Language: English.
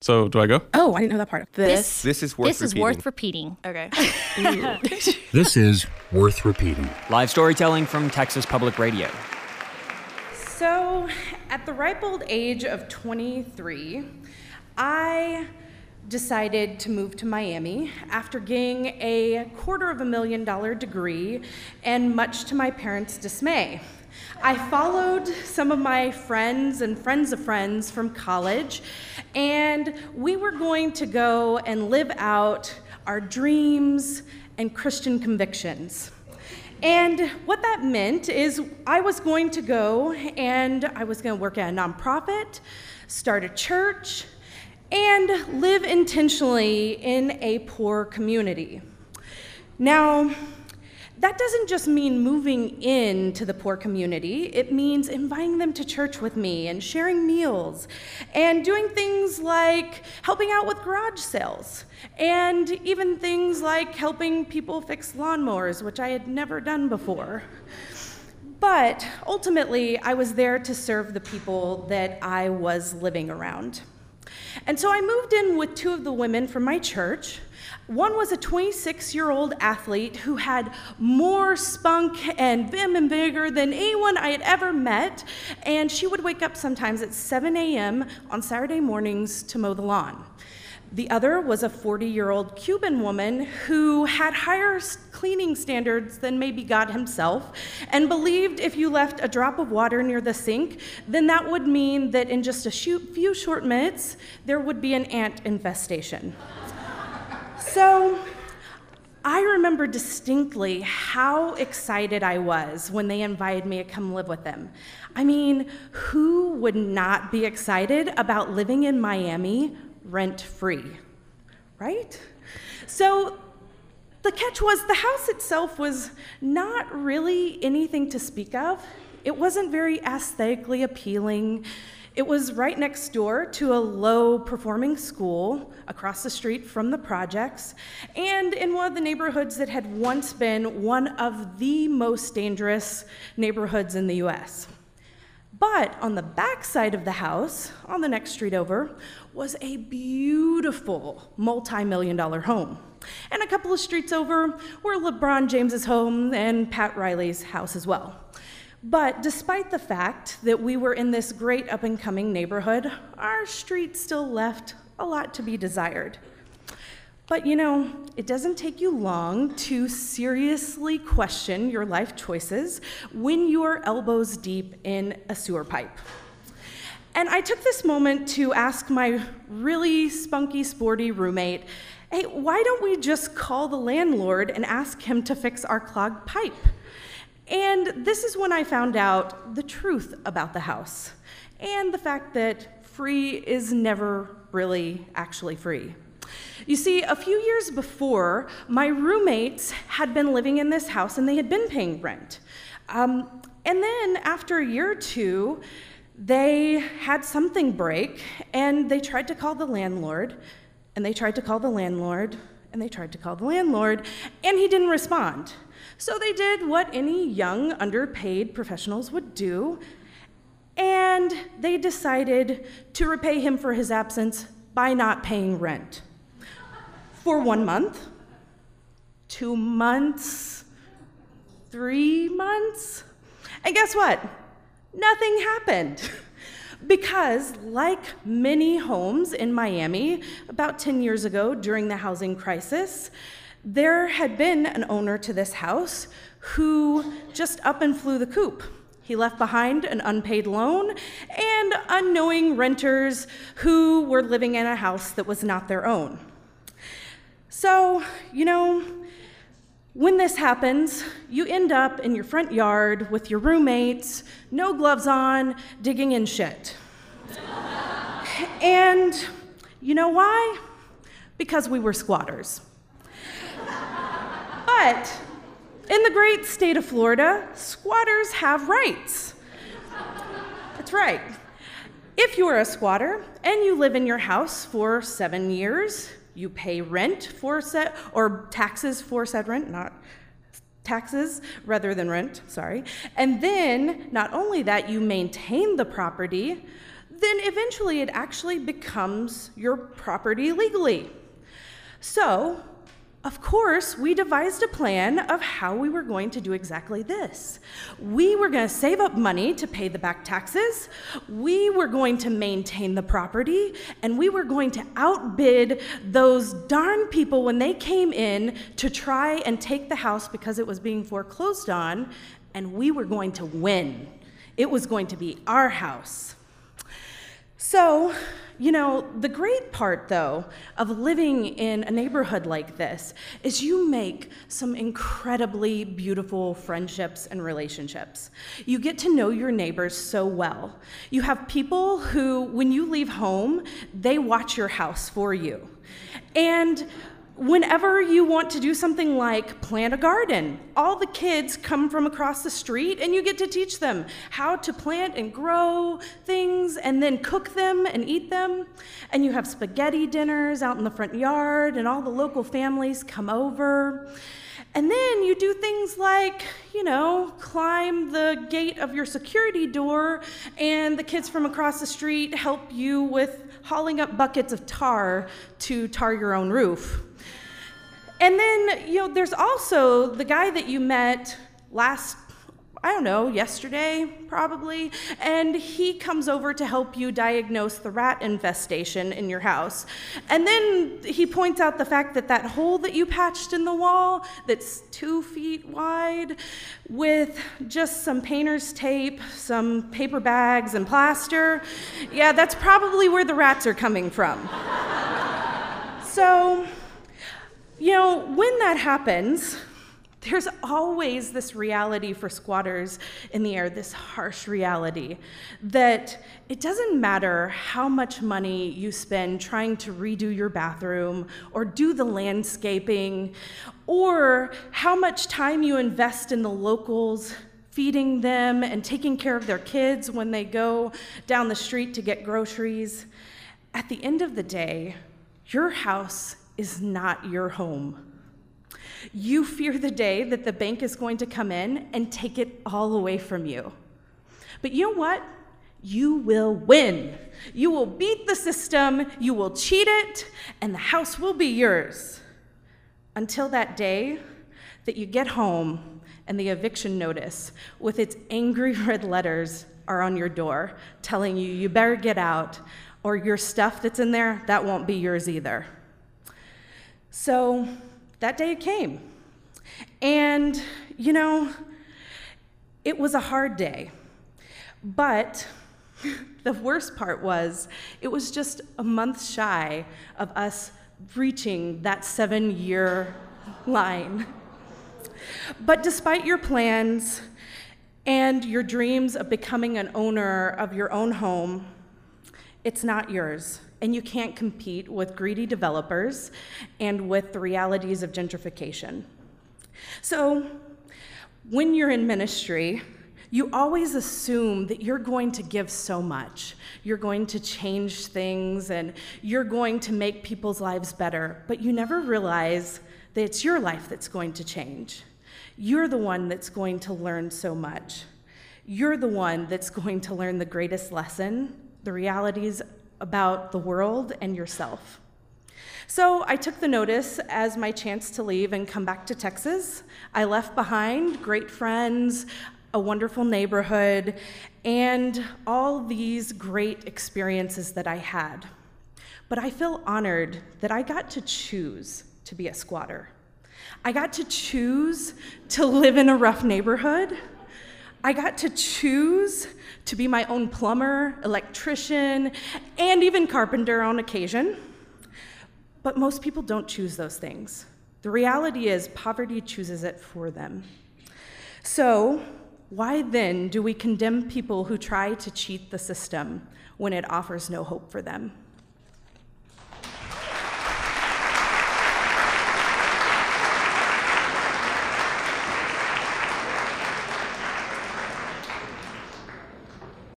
So do I go? Oh, I didn't know that part. This is worth repeating. Okay. This is worth repeating. Live storytelling from Texas Public Radio. So, at the ripe old age of 23, I decided to move to Miami after getting a $250,000 degree, and much to my parents' dismay. I followed some of my friends and friends of friends from college, and we were going to go and live out our dreams and Christian convictions. And what that meant is I was going to go and I was going to work at a nonprofit, start a church, and live intentionally in a poor community. Now, that doesn't just mean moving into the poor community. It means inviting them to church with me and sharing meals and doing things like helping out with garage sales and even things like helping people fix lawnmowers, which I had never done before. But ultimately, I was there to serve the people that I was living around. And so I moved in with two of the women from my church. One was a 26-year-old athlete who had more spunk and vim and vigor than anyone I had ever met, and she would wake up sometimes at 7 a.m. on Saturday mornings to mow the lawn. The other was a 40-year-old Cuban woman who had higher cleaning standards than maybe God himself, and believed if you left a drop of water near the sink, then that would mean that in just a few short minutes, there would be an ant infestation. So I remember distinctly how excited I was when they invited me to come live with them. I mean, who would not be excited about living in Miami rent-free, right? So the catch was the house itself was not really anything to speak of. It wasn't very aesthetically appealing. It was right next door to a low-performing school across the street from the projects, and in one of the neighborhoods that had once been one of the most dangerous neighborhoods in the US. But on the back side of the house, on the next street over, was a beautiful multi-million-dollar home. And a couple of streets over were LeBron James's home and Pat Riley's house as well. But despite the fact that we were in this great up-and-coming neighborhood, our street still left a lot to be desired. But you know, it doesn't take you long to seriously question your life choices when you are elbows deep in a sewer pipe. And I took this moment to ask my really spunky, sporty roommate, hey, why don't we just call the landlord and ask him to fix our clogged pipe? And this is when I found out the truth about the house and the fact that free is never really actually free. You see, a few years before, my roommates had been living in this house and they had been paying rent. And then after a year or two, they had something break and they tried to call the landlord, and they tried to call the landlord, and they tried to call the landlord, and he didn't respond. So they did what any young, underpaid professionals would do, and they decided to repay him for his absence by not paying rent. For 1 month, 2 months, 3 months, and guess what? Nothing happened. Because, like many homes in Miami, about 10 years ago during the housing crisis, there had been an owner to this house who just up and flew the coop. He left behind an unpaid loan and unknowing renters who were living in a house that was not their own. So, you know, when this happens, you end up in your front yard with your roommates, no gloves on, digging in shit. And you know why? Because we were squatters. But in the great state of Florida, squatters have rights. That's right. If you are a squatter and you live in your house for 7 years, you pay rent for taxes for said rent, not taxes rather than rent, sorry. And then, not only that, you maintain the property, then eventually it actually becomes your property legally. So, of course, we devised a plan of how we were going to do exactly this. We were going to save up money to pay the back taxes, we were going to maintain the property, and we were going to outbid those darn people when they came in to try and take the house because it was being foreclosed on, and we were going to win. It was going to be our house. So, the great part, though, of living in a neighborhood like this is you make some incredibly beautiful friendships and relationships. You get to know your neighbors so well. You have people who, when you leave home, they watch your house for you. And whenever you want to do something like plant a garden, all the kids come from across the street and you get to teach them how to plant and grow things and then cook them and eat them. And you have spaghetti dinners out in the front yard and all the local families come over. And then you do things like, climb the gate of your security door and the kids from across the street help you with hauling up buckets of tar to tar your own roof. And then, there's also the guy that you met yesterday probably, and he comes over to help you diagnose the rat infestation in your house. And then he points out the fact that hole that you patched in the wall that's 2 feet wide with just some painter's tape, some paper bags, and plaster, yeah, that's probably where the rats are coming from. So, when that happens, there's always this reality for squatters in the air, this harsh reality, that it doesn't matter how much money you spend trying to redo your bathroom or do the landscaping, or how much time you invest in the locals, feeding them and taking care of their kids when they go down the street to get groceries. At the end of the day, your house is not your home. You fear the day that the bank is going to come in and take it all away from you. But you know what? You will win. You will beat the system, you will cheat it, and the house will be yours. Until that day that you get home and the eviction notice with its angry red letters are on your door telling you better get out, or your stuff that's in there, that won't be yours either. So that day came. And, it was a hard day. But the worst part was, it was just a month shy of us reaching that 7-year line. But despite your plans and your dreams of becoming an owner of your own home, it's not yours. And you can't compete with greedy developers and with the realities of gentrification. So, when you're in ministry, you always assume that you're going to give so much. You're going to change things and you're going to make people's lives better, but you never realize that it's your life that's going to change. You're the one that's going to learn so much. You're the one that's going to learn the greatest lesson, the realities about the world and yourself. So I took the notice as my chance to leave and come back to Texas. I left behind great friends, a wonderful neighborhood, and all these great experiences that I had. But I feel honored that I got to choose to be a squatter. I got to choose to live in a rough neighborhood. I got to choose to be my own plumber, electrician, and even carpenter on occasion. But most people don't choose those things. The reality is poverty chooses it for them. So why then do we condemn people who try to cheat the system when it offers no hope for them?